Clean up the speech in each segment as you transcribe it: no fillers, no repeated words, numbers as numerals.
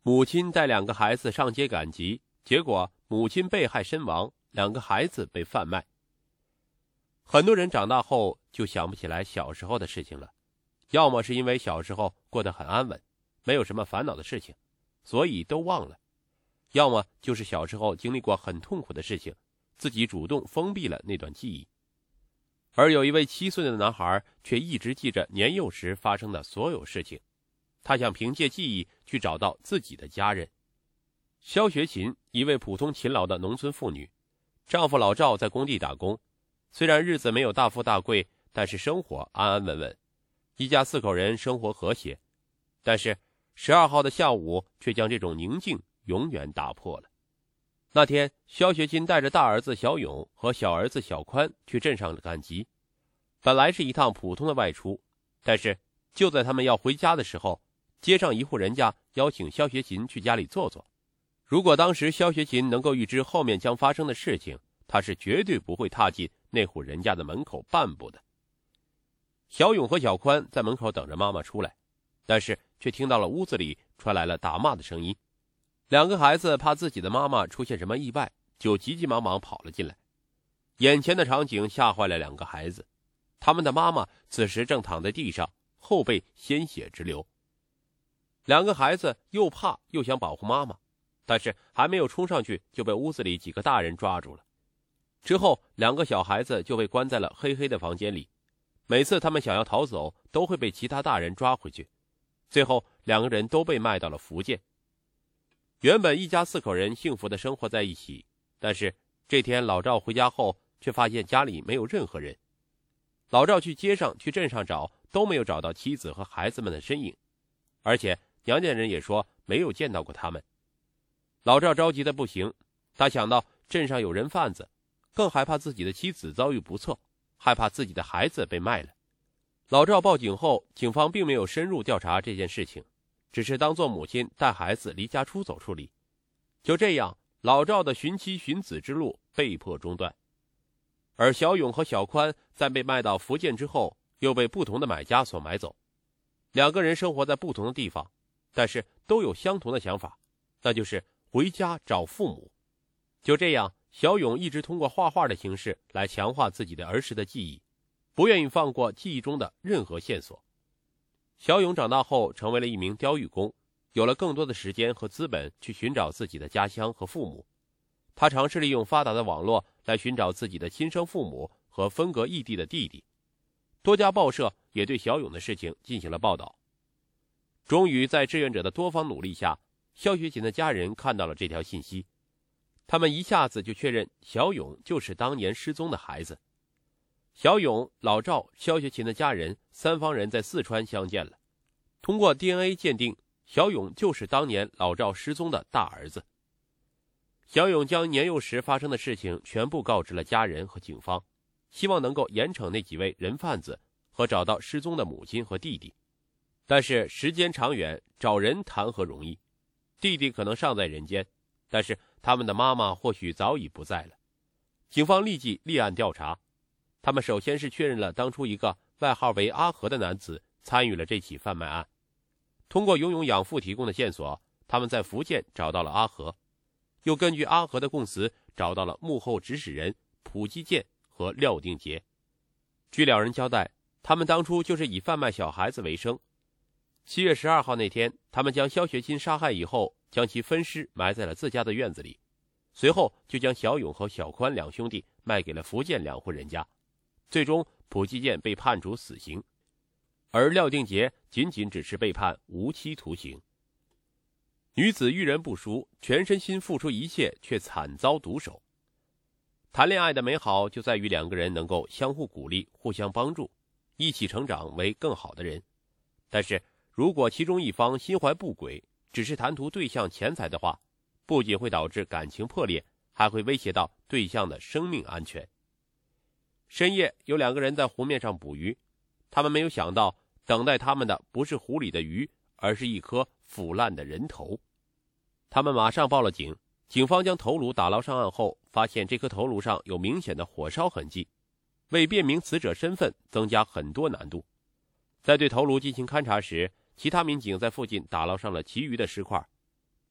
母亲带2个孩子上街赶集，结果母亲被害身亡，2个孩子被贩卖。很多人长大后就想不起来小时候的事情了，要么是因为小时候过得很安稳，没有什么烦恼的事情，所以都忘了，要么就是小时候经历过很痛苦的事情，自己主动封闭了那段记忆。而有一位7岁的男孩却一直记着年幼时发生的所有事情，他想凭借记忆去找到自己的家人。肖学琴，一位普通勤劳的农村妇女，丈夫老赵在工地打工，虽然日子没有大富大贵，但是生活安安稳稳，一家4口人生活和谐。但是12号的下午却将这种宁静永远打破了。那天，肖学琴带着大儿子小勇和小儿子小宽去镇上赶集，本来是一趟普通的外出，但是就在他们要回家的时候，街上一户人家邀请肖学琴去家里坐坐。如果当时肖学琴能够预知后面将发生的事情，他是绝对不会踏进那户人家的门口半步的。小勇和小宽在门口等着妈妈出来，但是却听到了屋子里传来了打骂的声音。2个孩子怕自己的妈妈出现什么意外，就急急忙忙跑了进来。眼前的场景吓坏了2个孩子，他们的妈妈此时正躺在地上，后背鲜血直流。2个孩子又怕又想保护妈妈，但是还没有冲上去就被屋子里几个大人抓住了。之后2个小孩子就被关在了黑黑的房间里，每次他们想要逃走都会被其他大人抓回去，最后2个人都被卖到了福建。原本一家4口人幸福的生活在一起，但是这天老赵回家后却发现家里没有任何人。老赵去街上去镇上找，都没有找到妻子和孩子们的身影，而且娘家人也说没有见到过他们。老赵着急的不行，他想到镇上有人贩子，更害怕自己的妻子遭遇不测，害怕自己的孩子被卖了。老赵报警后，警方并没有深入调查这件事情，只是当作母亲带孩子离家出走处理。就这样，老赵的寻妻寻子之路被迫中断。而小勇和小宽在被卖到福建之后，又被不同的买家所买走。2个人生活在不同的地方，但是都有相同的想法，那就是回家找父母。就这样，小勇一直通过画画的形式来强化自己的儿时的记忆，不愿意放过记忆中的任何线索。小勇长大后成为了一名雕玉工，有了更多的时间和资本去寻找自己的家乡和父母。他尝试利用发达的网络来寻找自己的亲生父母和分隔异地的弟弟。多家报社也对小勇的事情进行了报道。终于在志愿者的多方努力下，肖学琴的家人看到了这条信息，他们一下子就确认小勇就是当年失踪的孩子。小勇、老赵、肖学琴的家人3方人在四川相见了，通过 DNA 鉴定，小勇就是当年老赵失踪的大儿子。小勇将年幼时发生的事情全部告知了家人和警方，希望能够严惩那几位人贩子和找到失踪的母亲和弟弟。但是时间长远，找人谈何容易，弟弟可能尚在人间，但是他们的妈妈或许早已不在了。警方立即立案调查，他们首先是确认了当初一个外号为阿和的男子参与了这起贩卖案。通过游泳养父提供的线索，他们在福建找到了阿和，又根据阿和的供词找到了幕后指使人卜基建和廖定杰。据2人交代，他们当初就是以贩卖小孩子为生。7月12号那天，他们将肖学琴杀害以后，将其分尸埋在了自家的院子里，随后就将小勇和小宽2兄弟卖给了福建2户人家。最终卜基建被判处死刑，而廖定杰仅只是被判无期徒刑。女子遇人不淑，全身心付出一切，却惨遭毒手。谈恋爱的美好就在于2个人能够相互鼓励，互相帮助，一起成长为更好的人。但是如果其中一方心怀不轨，只是贪图对象钱财的话，不仅会导致感情破裂，还会威胁到对象的生命安全。深夜，有2个人在湖面上捕鱼，他们没有想到，等待他们的不是湖里的鱼，而是一颗腐烂的人头。他们马上报了警，警方将头颅打捞上岸后，发现这颗头颅上有明显的火烧痕迹，为辨明死者身份增加很多难度。在对头颅进行勘查时，其他民警在附近打捞上了其余的尸块，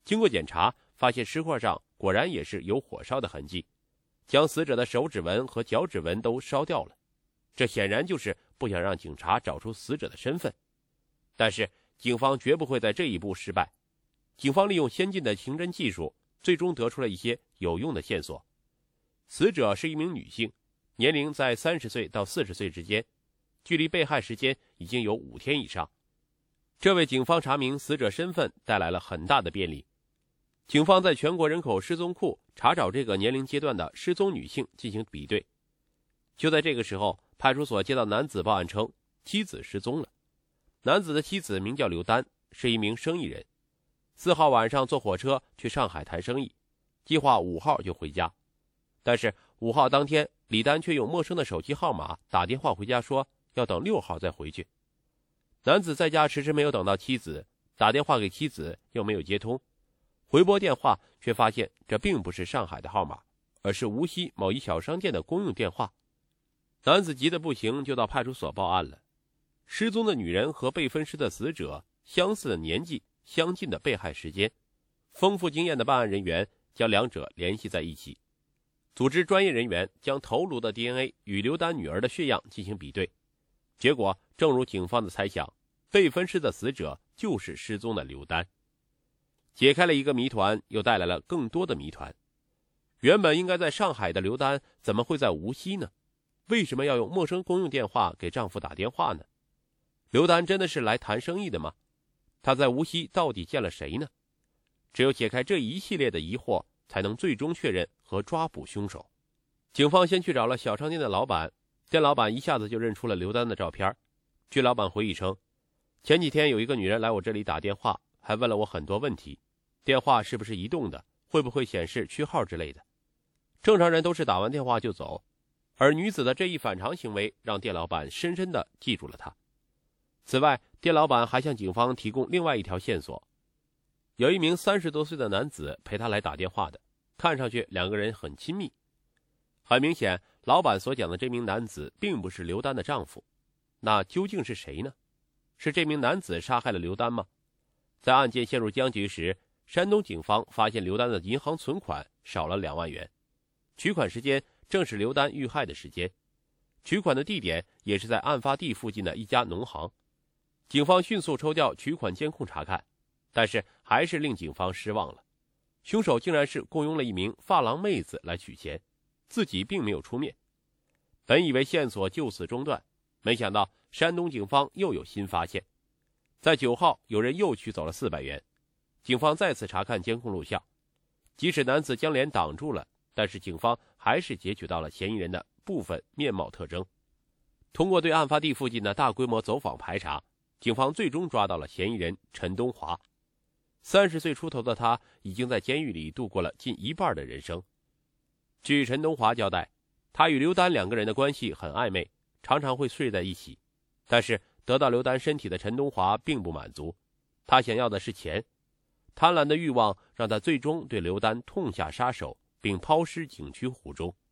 经过检查，发现尸块上果然也是有火烧的痕迹，将死者的手指纹和脚趾纹都烧掉了。这显然就是不想让警察找出死者的身份。但是警方绝不会在这一步失败。警方利用先进的刑侦技术，最终得出了一些有用的线索。死者是一名女性，年龄在30岁到40岁之间，距离被害时间已经有5天以上。这为警方查明死者身份带来了很大的便利。警方在全国人口失踪库查找这个年龄阶段的失踪女性进行比对。就在这个时候，派出所接到男子报案称妻子失踪了。男子的妻子名叫刘丹，是一名生意人。4号晚上坐火车去上海谈生意，计划5号就回家。但是5号当天，李丹却用陌生的手机号码打电话回家，说要等6号再回去。男子在家迟迟没有等到妻子，打电话给妻子又没有接通，回拨电话却发现这并不是上海的号码，而是无锡某一小商店的公用电话。男子急得不行，就到派出所报案了。失踪的女人和被分尸的死者相似的年纪，相近的被害时间，丰富经验的办案人员将两者联系在一起，组织专业人员将头颅的 DNA 与刘丹女儿的血样进行比对。结果正如警方的猜想，被分尸的死者就是失踪的刘丹。解开了一个谜团，又带来了更多的谜团。原本应该在上海的刘丹怎么会在无锡呢？为什么要用陌生公用电话给丈夫打电话呢？刘丹真的是来谈生意的吗？她在无锡到底见了谁呢？只有解开这一系列的疑惑，才能最终确认和抓捕凶手。警方先去找了小商店的老板，店老板一下子就认出了刘丹的照片。据老板回忆称，前几天有一个女人来我这里打电话，还问了我很多问题，电话是不是移动的，会不会显示区号之类的。正常人都是打完电话就走，而女子的这一反常行为让店老板深深地记住了她。此外，店老板还向警方提供另外一条线索，有一名30多岁的男子陪他来打电话的，看上去两个人很亲密。很明显，老板所讲的这名男子并不是刘丹的丈夫，那究竟是谁呢？是这名男子杀害了刘丹吗？在案件陷入僵局时，山东警方发现刘丹的银行存款少了2万元，取款时间正是刘丹遇害的时间，取款的地点也是在案发地附近的一家农行。警方迅速抽调取款监控查看，但是还是令警方失望了。凶手竟然是雇佣了一名发廊妹子来取钱，自己并没有出面。本以为线索就此中断，没想到山东警方又有新发现。在9号，有人又取走了400元。警方再次查看监控录像，即使男子将脸挡住了，但是警方还是截取到了嫌疑人的部分面貌特征。通过对案发地附近的大规模走访排查，警方最终抓到了嫌疑人陈东华。30岁出头的他已经在监狱里度过了近一半的人生。据陈东华交代，他与刘丹2个人的关系很暧昧，常常会睡在一起。但是得到刘丹身体的陈东华并不满足，他想要的是钱。贪婪的欲望让他最终对刘丹痛下杀手，并抛尸景区湖中。